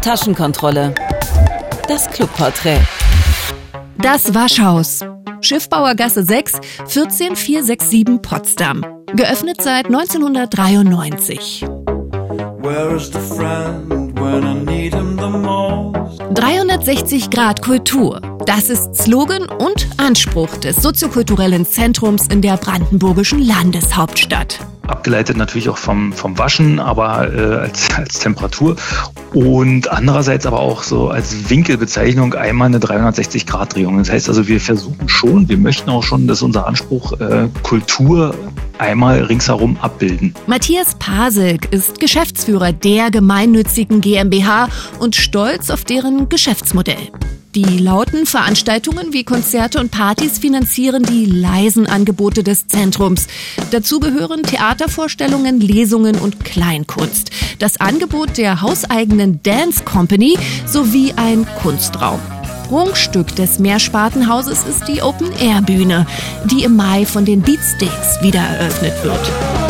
Taschenkontrolle. Das Clubporträt. Das Waschhaus. Schiffbauergasse 6, 14467 Potsdam. Geöffnet seit 1993. 360 Grad Kultur. Das ist Slogan und Anspruch des soziokulturellen Zentrums in der brandenburgischen Landeshauptstadt. Abgeleitet natürlich auch vom Waschen, aber als Temperatur. Und andererseits aber auch so als Winkelbezeichnung einmal eine 360-Grad-Drehung. Das heißt also, wir möchten auch schon, dass unser Anspruch Kultur einmal ringsherum abbilden. Matthias Paselk ist Geschäftsführer der gemeinnützigen GmbH und stolz auf deren Geschäftsmodell. Die lauten Veranstaltungen wie Konzerte und Partys finanzieren die leisen Angebote des Zentrums. Dazu gehören Theatervorstellungen, Lesungen und Kleinkunst. Das Angebot der hauseigenen Dance Company sowie ein Kunstraum. Prunkstück des Mehrspartenhauses ist die Open-Air-Bühne, die im Mai von den Beatsteaks wieder eröffnet wird.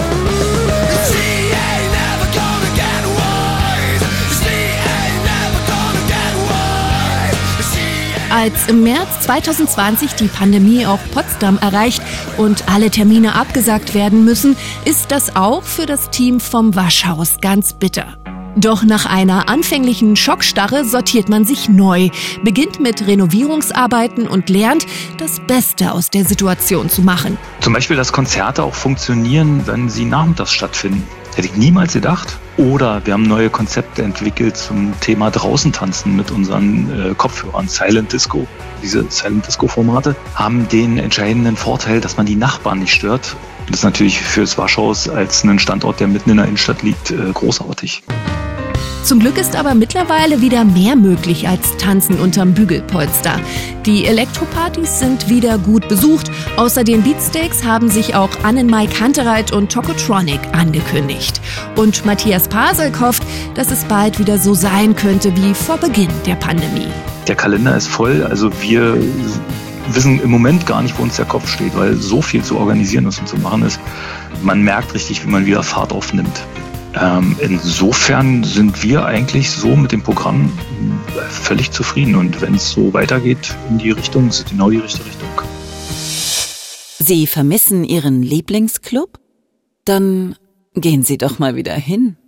Als im März 2020 die Pandemie auch Potsdam erreicht und alle Termine abgesagt werden müssen, ist das auch für das Team vom Waschhaus ganz bitter. Doch nach einer anfänglichen Schockstarre sortiert man sich neu, beginnt mit Renovierungsarbeiten und lernt, das Beste aus der Situation zu machen. Zum Beispiel, dass Konzerte auch funktionieren, wenn sie nachmittags stattfinden. Hätte ich niemals gedacht. Oder wir haben neue Konzepte entwickelt zum Thema draußen tanzen mit unseren Kopfhörern. Silent Disco, diese Silent Disco-Formate, haben den entscheidenden Vorteil, dass man die Nachbarn nicht stört. Das ist natürlich für das Waschhaus als einen Standort, der mitten in der Innenstadt liegt, großartig. Zum Glück ist aber mittlerweile wieder mehr möglich als Tanzen unterm Bügelpolster. Die Elektropartys sind wieder gut besucht. Außer den Beatsteaks haben sich auch Annenmai Kantereit und Tokotronic angekündigt. Und Matthias Paselk hofft, dass es bald wieder so sein könnte wie vor Beginn der Pandemie. Der Kalender ist voll, also wir wissen im Moment gar nicht, wo uns der Kopf steht, weil so viel zu organisieren ist und zu machen ist. Man merkt richtig, wie man wieder Fahrt aufnimmt. Insofern sind wir eigentlich so mit dem Programm völlig zufrieden. Und wenn es so weitergeht in die Richtung, ist es genau die richtige Richtung. Sie vermissen Ihren Lieblingsclub? Dann gehen Sie doch mal wieder hin.